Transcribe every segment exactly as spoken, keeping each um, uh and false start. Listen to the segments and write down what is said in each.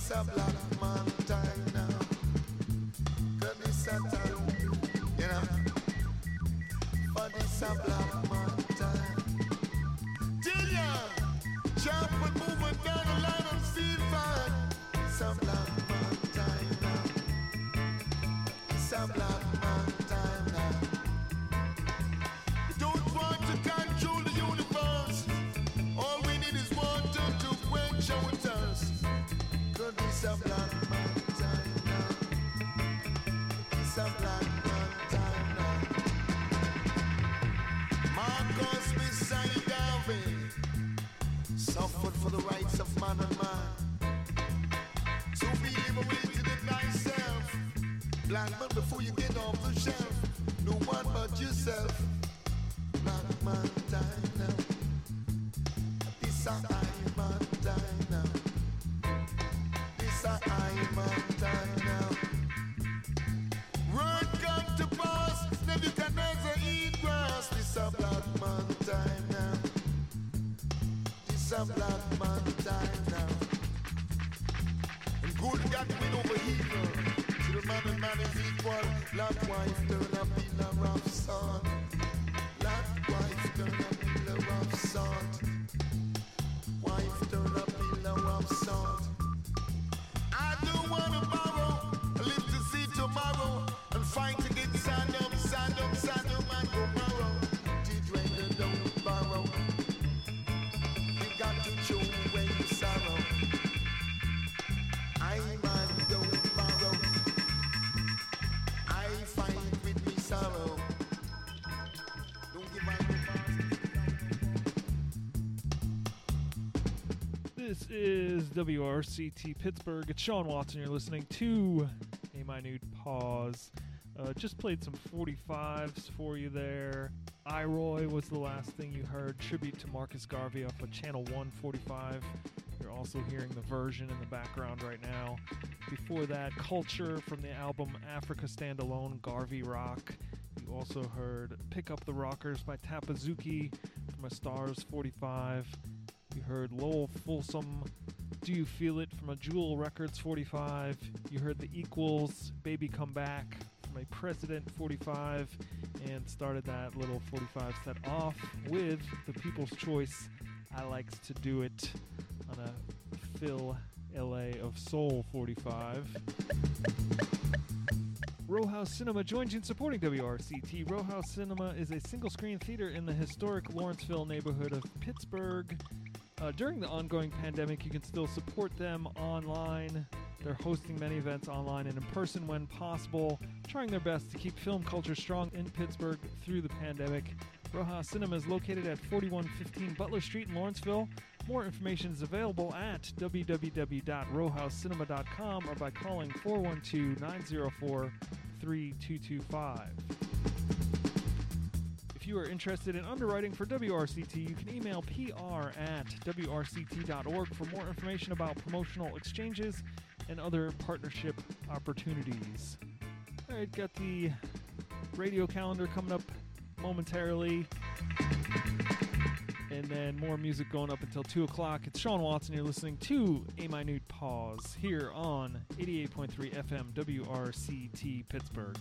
This a black man time now. Cause this a time, you know. For this a black man time. Till ya, jump and move and down the line and feel fine. It's a black man time now. It's a black man time now. We don't want to control the universe. All we need is water to quench our thirst. Cause it's a black man time now. It's a black man time now. Marcus beside Garvey suffered for the rights of man and man. So be liberated in thyself. Black man, before you get off the shelf, no one but yourself. Black man time now. This a I man time now. This a I man time now. Word come to pass, Nebuchadnezzar eat grass. This a black man time now. This a black man time now. And good got win over evil. To the man and man is equal. Black wife turn up in a rough sun. Black wife turn up in a rough sun. Wife turn up in a rough sun. I don't wanna borrow, live to see tomorrow, and fight to get sand up, sand up, sand up, and go borrow. Did when you don't borrow, you got to show away the sorrow. I man don't borrow, I fight with me sorrow. Don't give my This is W R C T Pittsburgh. It's Sean Watson. You're listening to A Minute Pause. Uh, just played some forty-fives for you there. I-Roy was the last thing you heard. Tribute to Marcus Garvey off of Channel one forty-five. You're also hearing the version in the background right now. Before that, Culture from the album Africa Standalone, Garvey Rock. You also heard Pick Up the Rockers by Tapazuki from A Stars forty-five. You heard Lowell Fulsom, Do You Feel It from a Jewel Records forty-five. You heard The Equals, Baby Come Back from a President forty-five. And started that little forty-five set off with The People's Choice, I Likes to Do It, on a Phil L A of Soul forty-five. Row House Cinema joins you in supporting W R C T. Row House Cinema is a single-screen theater in the historic Lawrenceville neighborhood of Pittsburgh. Uh, during the ongoing pandemic, you can still support them online. They're hosting many events online and in person when possible, trying their best to keep film culture strong in Pittsburgh through the pandemic. Row House Cinema is located at forty-one fifteen Butler Street in Lawrenceville. More information is available at w w w dot row house cinema dot com or by calling four one two, nine zero four, three two two five. If you are interested in underwriting for W R C T, you can email P R at w r c t dot org for more information about promotional exchanges and other partnership opportunities. All right, got the radio calendar coming up momentarily. And then more music going up until two o'clock. It's Sean Watson. You're listening to A Minute Pause here on eighty-eight point three F M W R C T Pittsburgh.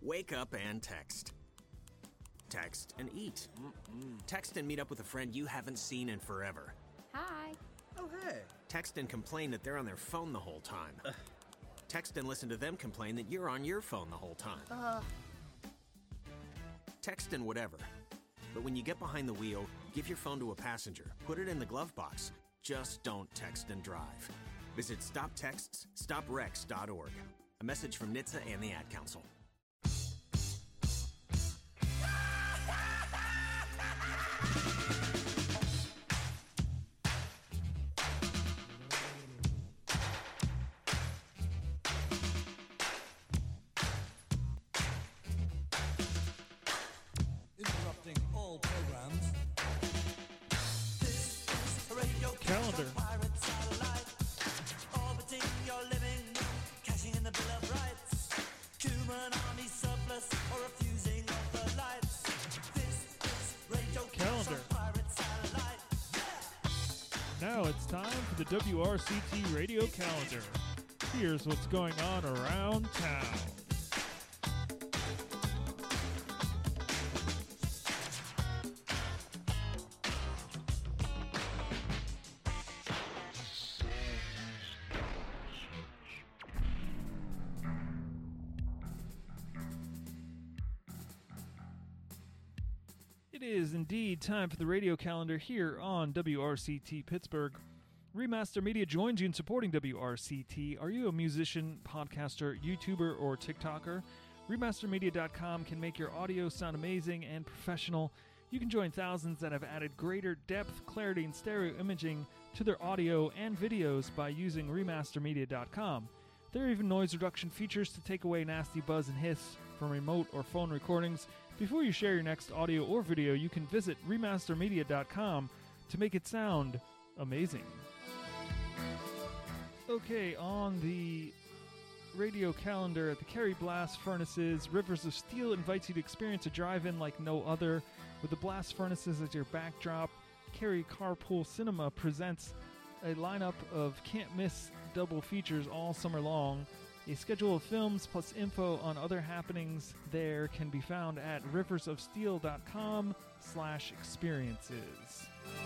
Wake up and text. Text and eat. Mm-mm. Text and meet up with a friend you haven't seen in forever. Hi. Oh, hey. Text and complain that they're on their phone the whole time. Ugh. Text and listen to them complain that you're on your phone the whole time. Uh. Text and whatever. But when you get behind the wheel, give your phone to a passenger. Put it in the glove box. Just don't text and drive. Visit stop texts stop wrecks dot org. A message from N H T S A and the Ad Council. Interrupting all programs. This is radio Calendar. pirate satellite. Orbiting your living room, cashing in the Bill of Rights. Human army surplus or refusing of the lights. This is radio Calendar. pirate satellite. Now it's time for the W R C T Radio Calendar. Here's what's going on around town. It is indeed time for the radio calendar here on W R C T Pittsburgh. Remaster Media joins you in supporting W R C T. Are you a musician, podcaster, YouTuber, or TikToker? Remaster Media dot com can make your audio sound amazing and professional. You can join thousands that have added greater depth, clarity, and stereo imaging to their audio and videos by using Remaster Media dot com. There are even noise reduction features to take away nasty buzz and hiss from remote or phone recordings. Before you share your next audio or video, you can visit Remaster Media dot com to make it sound amazing. Okay, on the radio calendar at the Kerry Blast Furnaces, Rivers of Steel invites you to experience a drive-in like no other. With the Blast Furnaces as your backdrop, Kerry Carpool Cinema presents a lineup of can't-miss double features all summer long. A schedule of films plus info on other happenings there can be found at rivers of steel dot com slash experiences.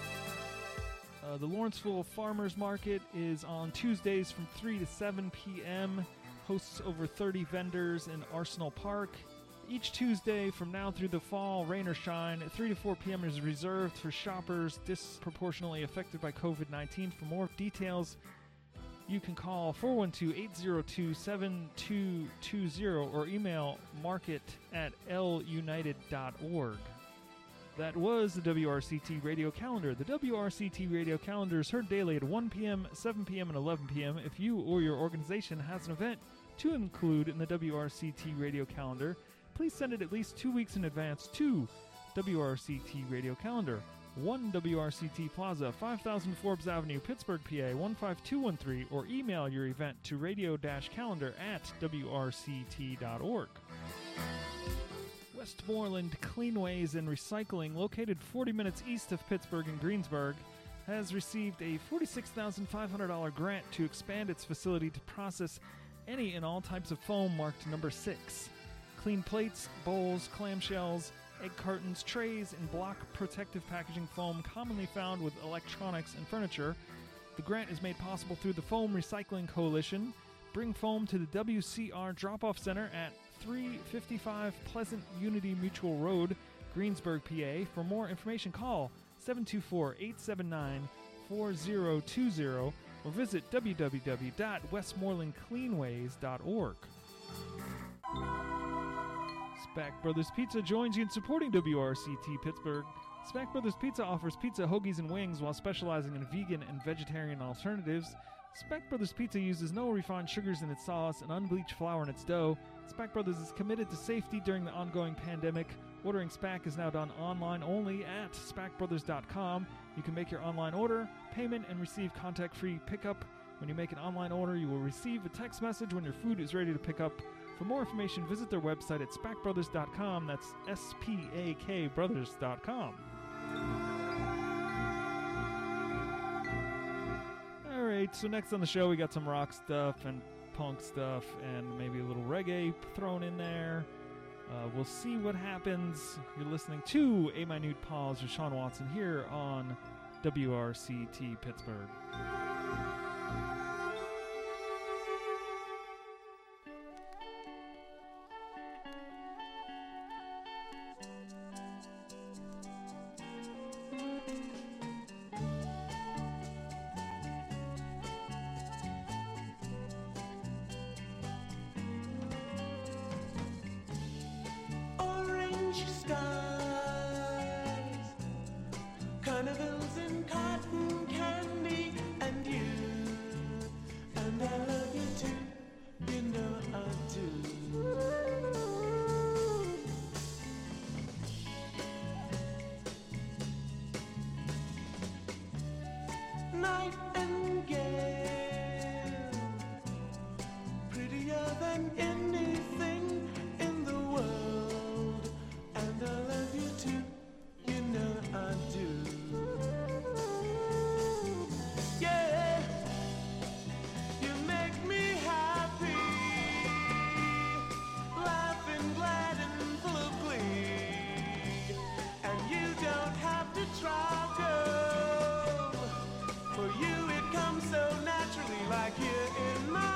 Uh, the Lawrenceville Farmers Market is on Tuesdays from three to seven p.m. Hosts over thirty vendors in Arsenal Park. Each Tuesday from now through the fall, rain or shine, three to four p.m. is reserved for shoppers disproportionately affected by covid nineteen. For more details, you can call four one two, eight zero two, seven two two zero or email market at l united dot org. That was the W R C T Radio Calendar. The W R C T Radio Calendar is heard daily at one p.m., seven p.m., and eleven p.m. If you or your organization has an event to include in the W R C T Radio Calendar, please send it at least two weeks in advance to W R C T Radio Calendar, one W R C T Plaza, five thousand Forbes Avenue, Pittsburgh, P A, one five two one three, or email your event to radio-calendar at w r c t dot org. Westmoreland Cleanways and Recycling, located forty minutes east of Pittsburgh in Greensburg, has received a forty-six thousand five hundred dollars grant to expand its facility to process any and all types of foam marked number six. Clean plates, bowls, clamshells, egg cartons, trays, and block protective packaging foam commonly found with electronics and furniture. The grant is made possible through the Foam Recycling Coalition. Bring foam to the W C R Drop-Off Center at three fifty-five Pleasant Unity Mutual Road, Greensburg, P A. For more information, call seven two four, eight seven nine, four zero two zero or visit w w w dot westmoreland cleanways dot org. Spack Brothers Pizza joins you in supporting W R C T Pittsburgh. Spack Brothers Pizza offers pizza, hoagies, and wings while specializing in vegan and vegetarian alternatives. Spack Brothers Pizza uses no refined sugars in its sauce and unbleached flour in its dough. Spack Brothers is committed to safety during the ongoing pandemic. Ordering Spack is now done online only at spack brothers dot com. You can make your online order, payment, and receive contact-free pickup. When you make an online order, you will receive a text message when your food is ready to pick up. For more information, visit their website at spack brothers dot com. That's S P A K brothers dot com. Alright, so next on the show we got some rock stuff and punk stuff and maybe a little reggae thrown in there. we'll see what happens. You're listening to A Minute Pause with Sean Watson here on W R C T Pittsburgh. Orange skies, carnivals and cotton candy, and you, and I love you too, you know I do. Nightingale, prettier than anything in the world, and I love you too, you know I do. Yeah, you make me happy, laughing, glad and full of glee, and you don't have to try, girl, for you it comes so naturally, like you're in my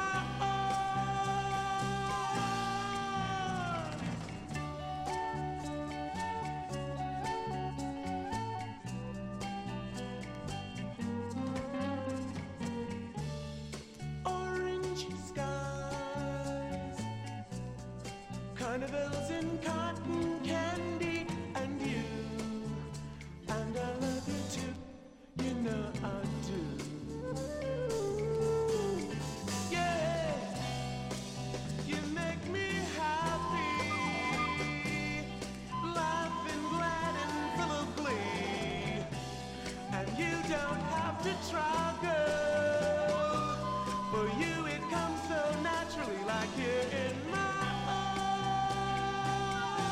orange skies, carnivals and cotton candy, and you, and I love you too, you know I do. Yeah, you make me happy, laughing, glad and full of glee, and you don't have to try, girl, for you it comes so naturally, like you're in my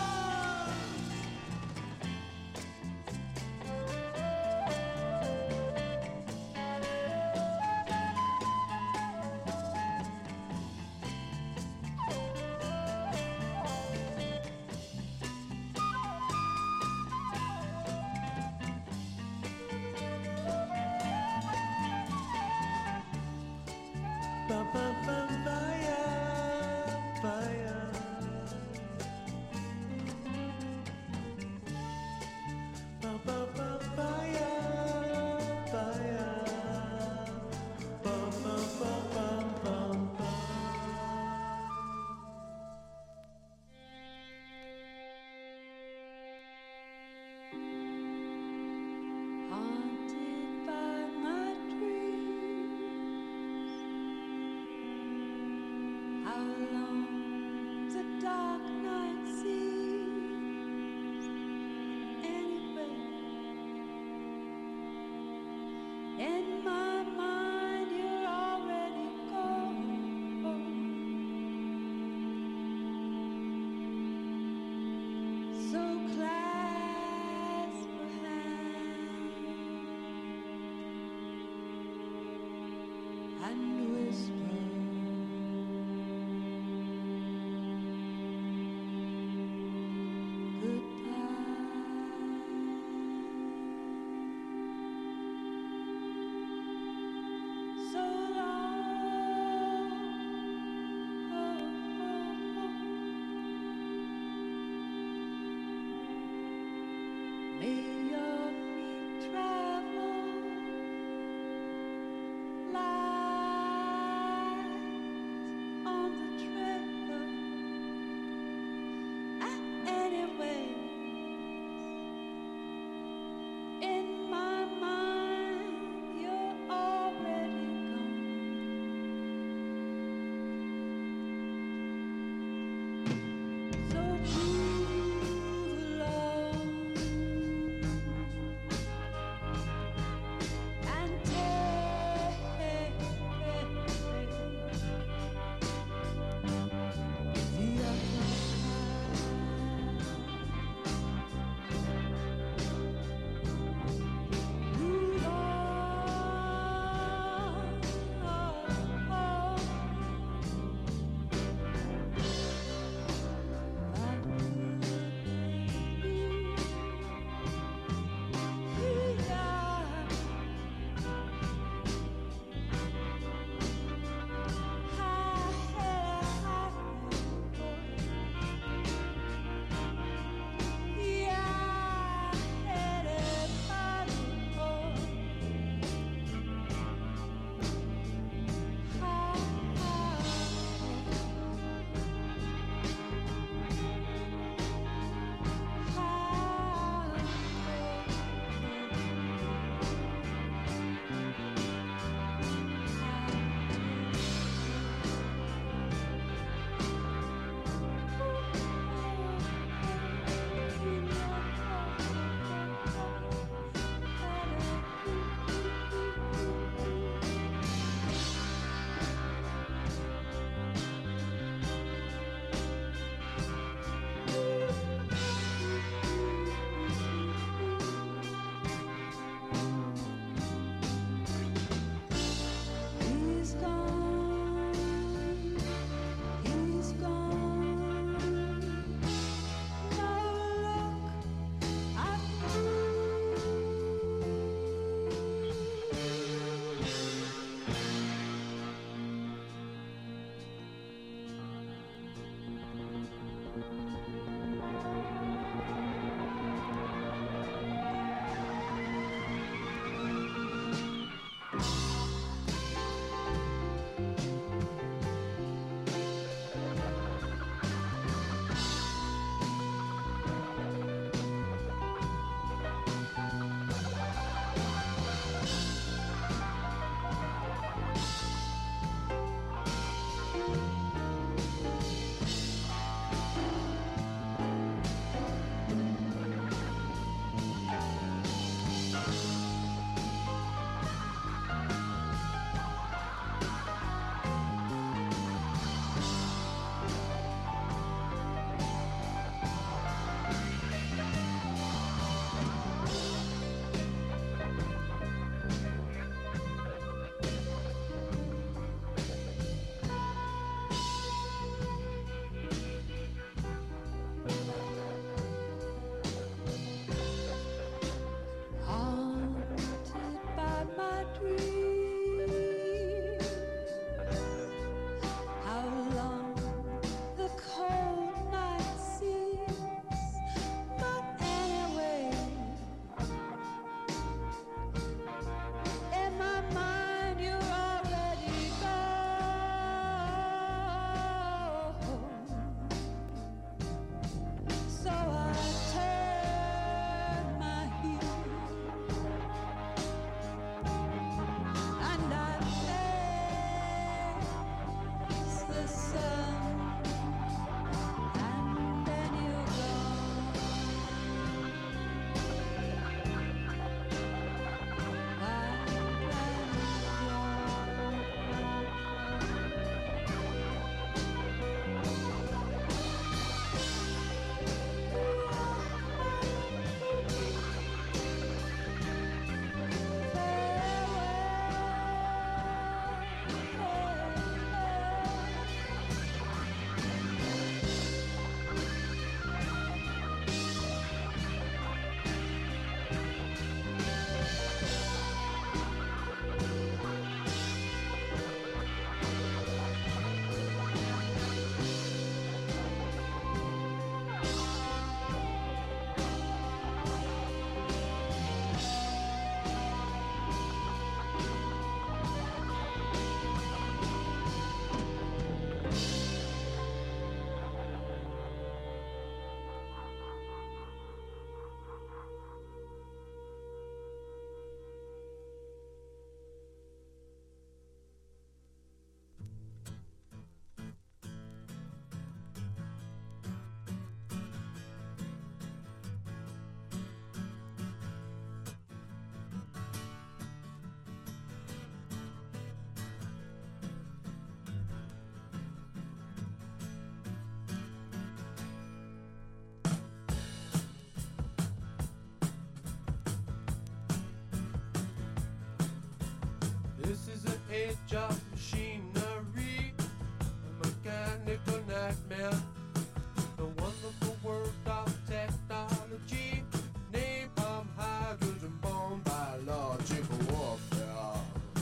age of machinery, a mechanical nightmare. The wonderful world of technology, napalm, hydrogen bomb, biological warfare.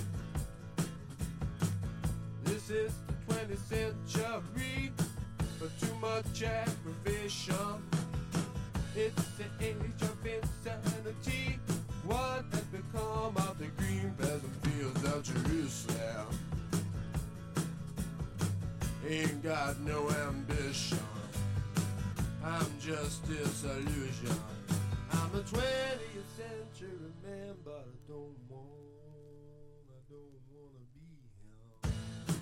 This is the twentieth century, but too much aggravation. It's the age of insanity. What has become of the green pleasant fields of Jerusalem? Ain't got no ambition. I'm just disillusion. I'm a twentieth century man, but I don't want, I don't wanna be him.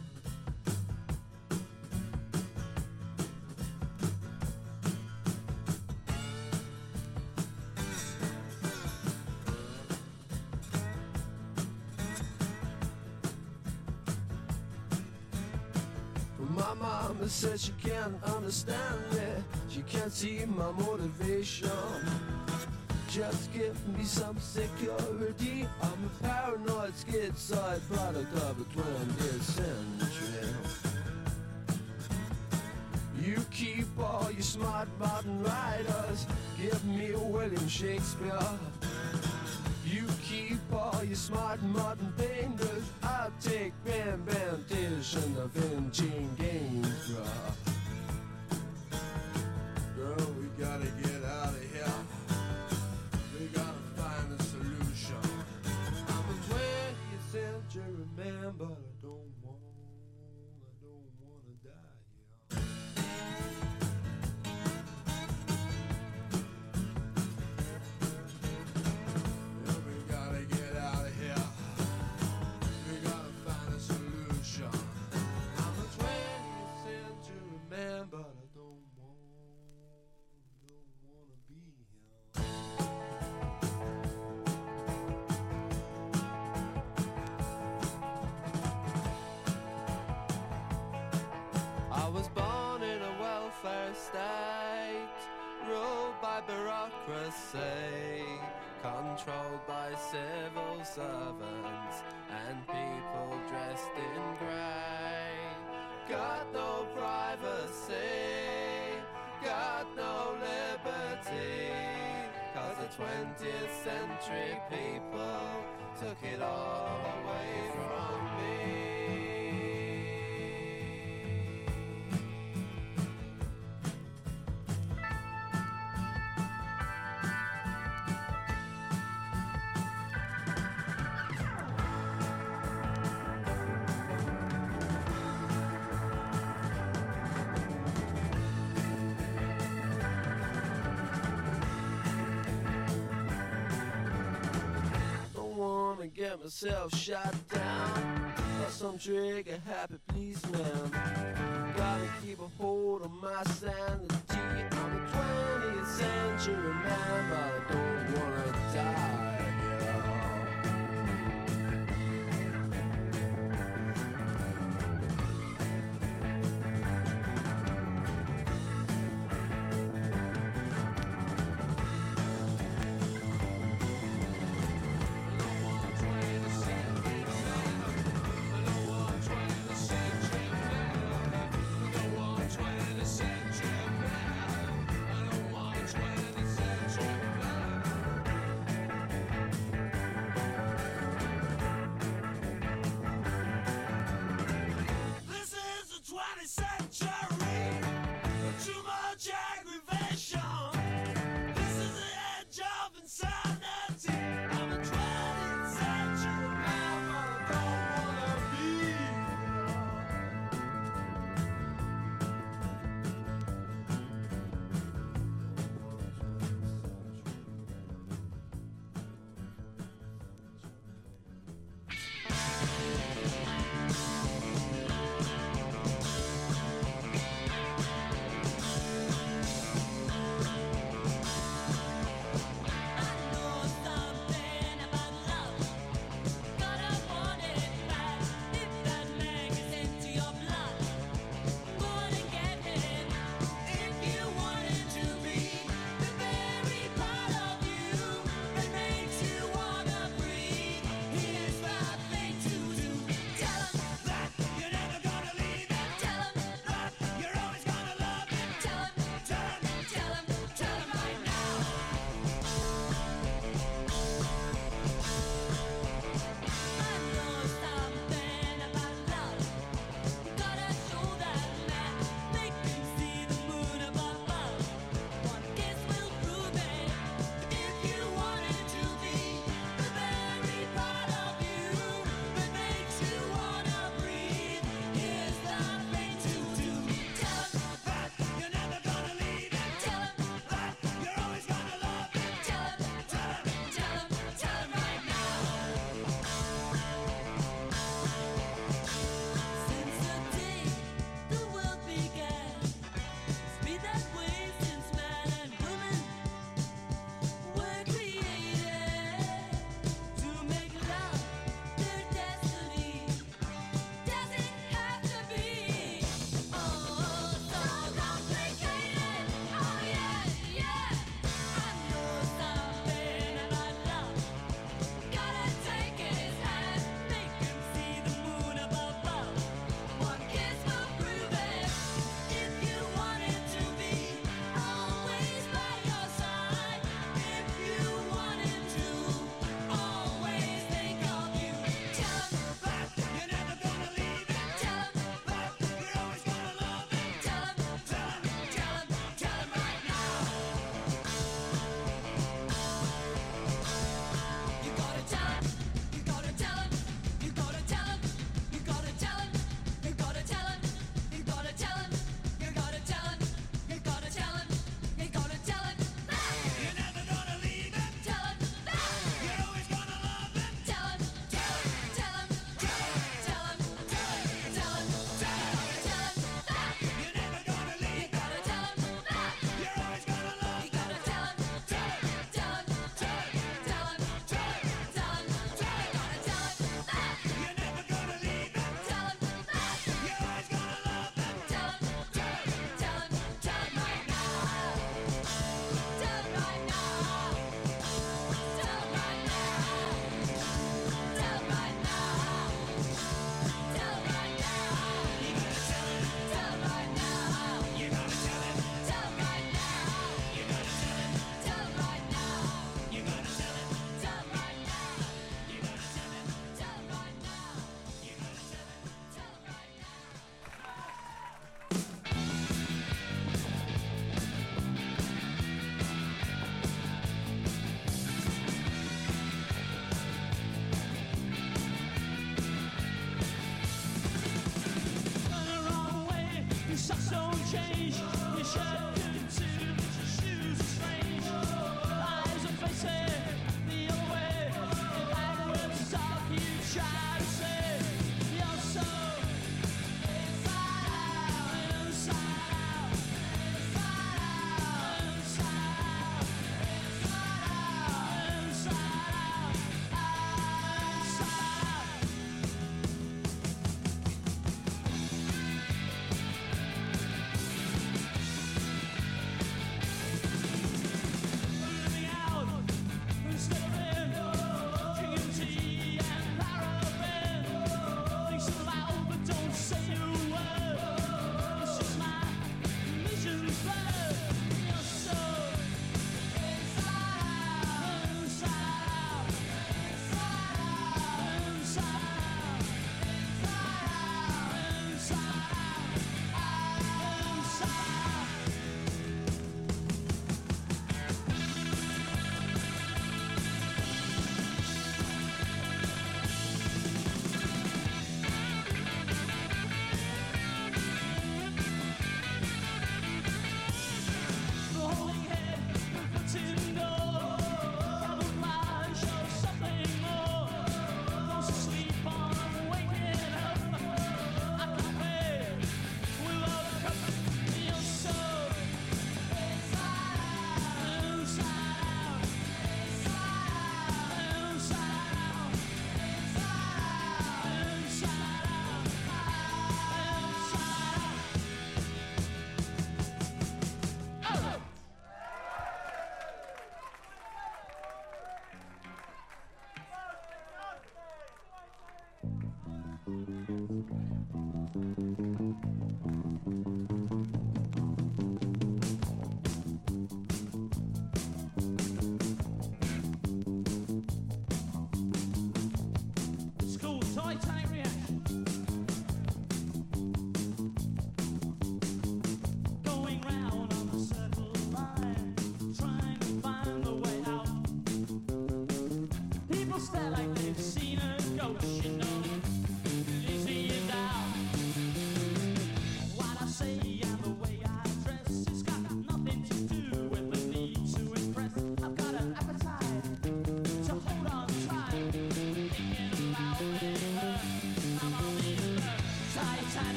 My mama says she can't understand me. She can't see my motivation. Just give me some security. I'm a paranoid schizoid product of the twentieth century. You keep all your smart modern writers. Give me a William Shakespeare. You keep all your smart modern painters. I'll take Bam Bam Tish and the Vinci Gainsborough. Girl, we gotta get out of here. We gotta find a solution. I'm a twentieth century man, but I don't want, I don't wanna die here. Yeah, we gotta get out of here. We gotta find a solution. I'm a twentieth century man, but I don't want, don't wanna be here. I was born in a welfare state, ruled by bureaucracy, controlled by civil servants and people dressed in grey. Got no privacy, got no liberty, 'cause the twentieth century people took it all away from me. Get myself shot down by some trigger happy policeman. Gotta keep a hold of my sanity. I'm a twentieth century man, but I don't wanna die.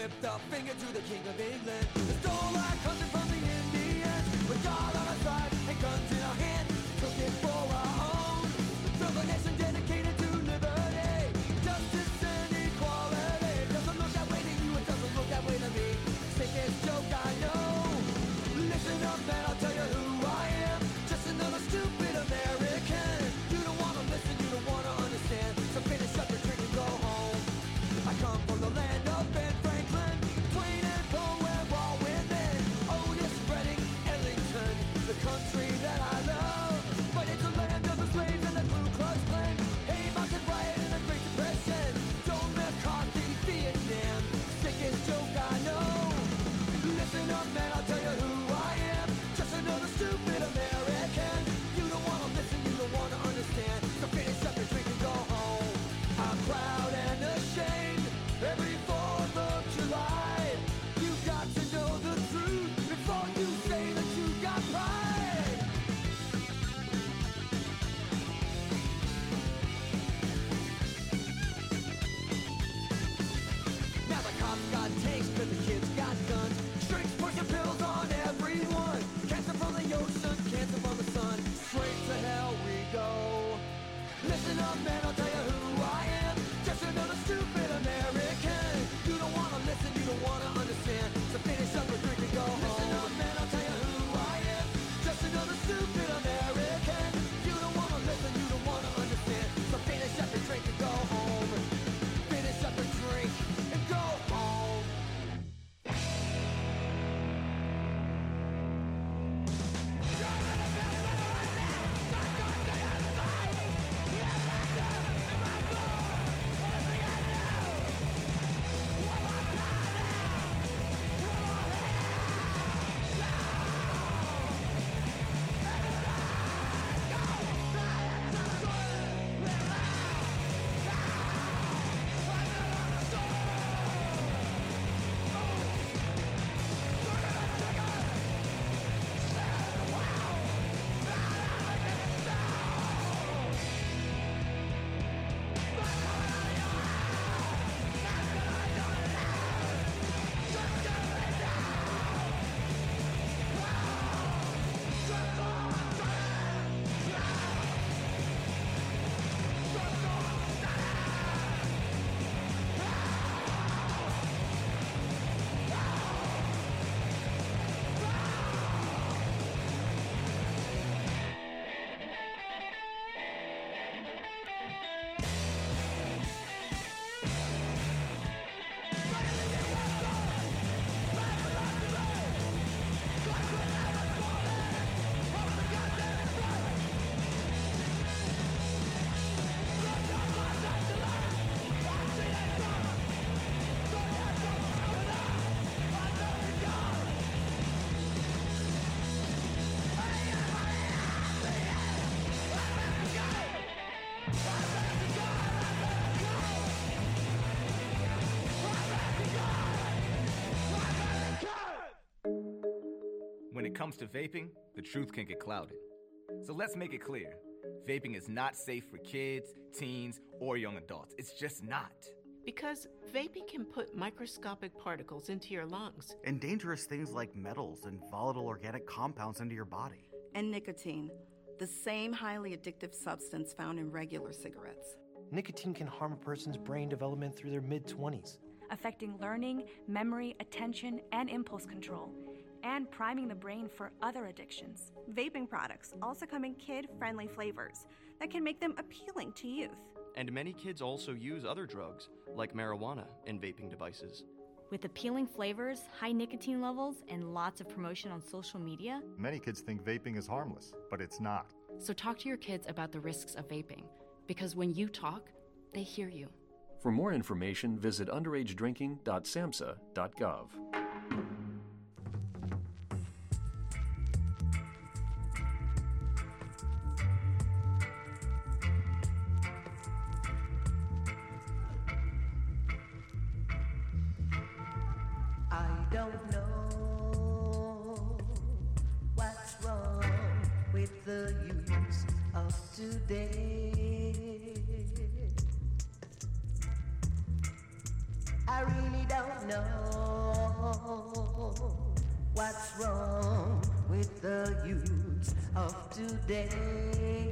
lift a finger to the King of England. We stole our country from the Indians, with God on our side and guns in our hand. Took it for our own, built a nation dedicated to liberty, justice and equality. Doesn't look that way to you, it doesn't look that way to me. Sickest joke I know. Listen up and I'll tell you who I am. Just another stupid American. You don't wanna listen, you don't wanna understand. So finish up your drink and go home. I come from the land of Ben Franklin, Twain and Poe, where all women. Otis Redding, Ellington, the country that I love. But it's a land of the slaves and the Ku Klux Klan. Hey, Mountain Riot and the Great Depression. Joe McCarthy, Vietnam. Sickest joke I know. Listen up man, I'll tell you who I am. Just another stupid American. You don't wanna listen, you don't wanna understand. So finish up your drink and go home. I'm proud and ashamed. Every fourth of July, you got to know the truth before you say that you got pride. Now the cops got tanks, but the kids got guns. Strings, pushing pills on everyone. Cancer from the ocean, cancer from the sun. Straight to hell we go. Listen up, man, I'll tell you who I am. Just another stupid American. You don't wanna listen, you don't wanna understand. So finish up your drink and go home. Listen up, man, I'll tell you who I am. Just another stupid American. You don't wanna listen, you don't wanna understand. So finish up your drink and go home. Finish up your drink and go home. When it comes to vaping, the truth can get clouded. So let's make it clear. Vaping is not safe for kids, teens, or young adults. It's just not. Because vaping can put microscopic particles into your lungs. And dangerous things like metals and volatile organic compounds into your body. And nicotine, the same highly addictive substance found in regular cigarettes. Nicotine can harm a person's brain development through their mid-twenties, affecting learning, memory, attention, and impulse control, and priming the brain for other addictions. Vaping products also come in kid-friendly flavors that can make them appealing to youth. And many kids also use other drugs, like marijuana, in vaping devices. With appealing flavors, high nicotine levels, and lots of promotion on social media, many kids think vaping is harmless, but it's not. So talk to your kids about the risks of vaping, because when you talk, they hear you. For more information, visit underage drinking dot samhsa dot gov. I don't know what's wrong with the youth of today. I really don't know what's wrong with the youths of today.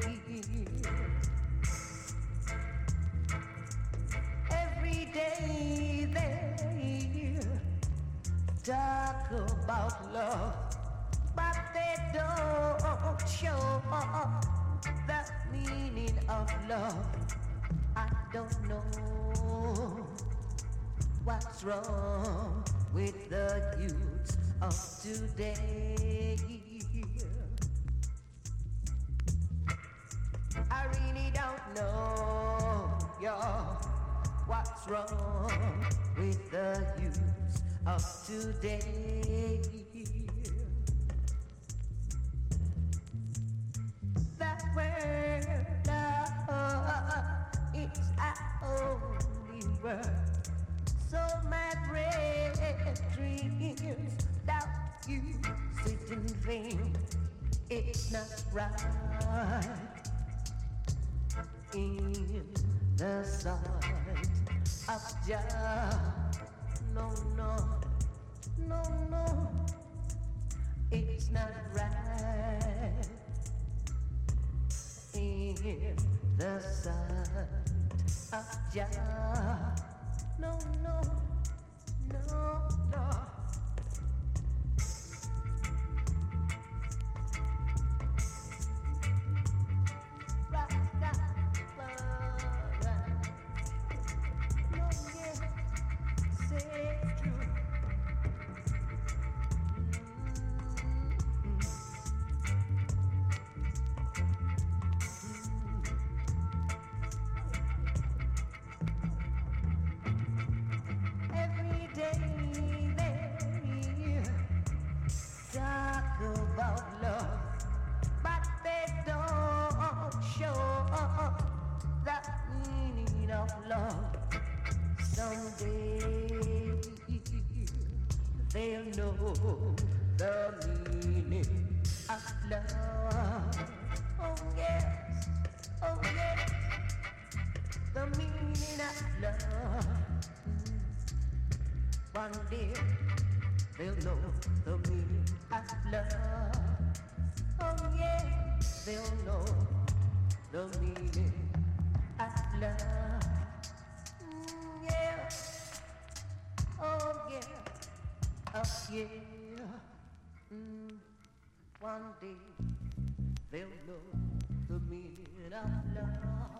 Every day they talk about love, but they don't show the meaning of love. I don't know what's wrong with the youths of today. I really don't know, yo, what's wrong with the youths of today. That word love is our only word. So my dreams without you sit in vain. It's not right in the sight of Jah. No, no, no, no. It's not right in the sight of Jah. No, no, no, no. They'll know the meaning of love. Oh yes, oh yes, the meaning of love. One day they'll know the meaning of love. Oh yes, they'll know the meaning of love. Mm, yeah, oh yeah. Oh yeah, mm, one day they'll know the meaning of love.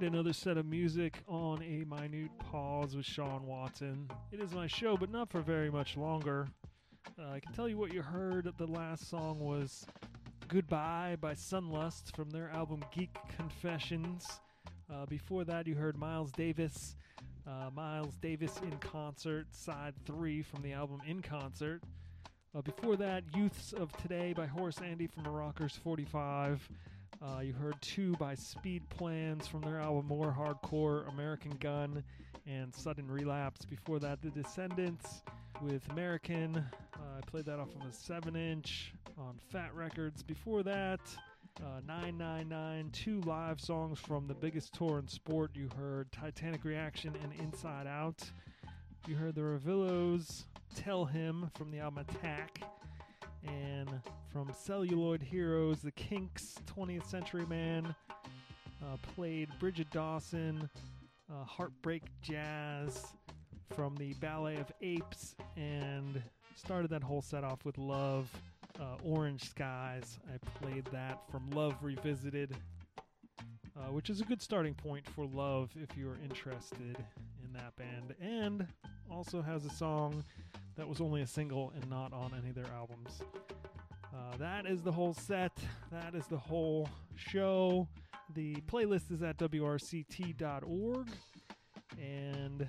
right, another set of music on A Minute Pause with Sean Watson. It is my show, but not for very much longer. Uh, I can tell you what you heard. The last song was Goodbye by Sunlust from their album Geek Confessions. Uh, before that, you heard Miles Davis. Uh, Miles Davis in Concert, side three from the album In Concert. Uh, before that, Youths of Today by Horace Andy from Rockers forty-five. Uh, you heard Two by Speed Plans from their album More Hardcore, American Gun, and Sudden Relapse. Before that, The Descendants with American. Uh, I played that off of a seven inch on Fat Records. Before that, uh, nine nine nine, two live songs from the biggest tour in sport. You heard Titanic Reaction and Inside Out. You heard the Revillos, Tell Him from the album Attack. And from Celluloid Heroes, the Kinks, twentieth Century Man, uh, played Bridget Dawson, uh, Heartbreak Jazz from the Ballet of Apes, and started that whole set off with Love, uh, Orange Skies. I played that from Love Revisited, uh, which is a good starting point for Love if you're interested in that band, and also has a song that was only a single and not on any of their albums. Uh, that is the whole set. That is the whole show. The playlist is at W R C T dot org. And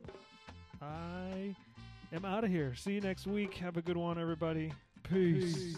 I am out of here. See you next week. Have a good one, everybody. Peace. Peace.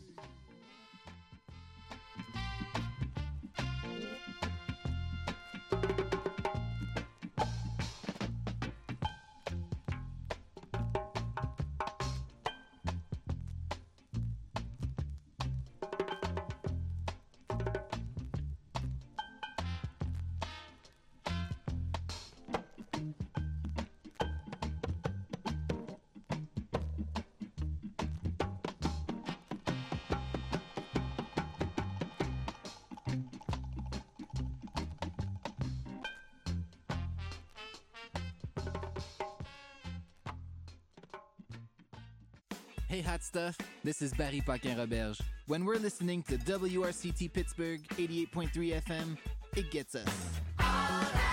Hey hot stuff, this is Barry Paquin-Roberge. When we're listening to W R C T Pittsburgh eighty-eight point three F M, it gets us.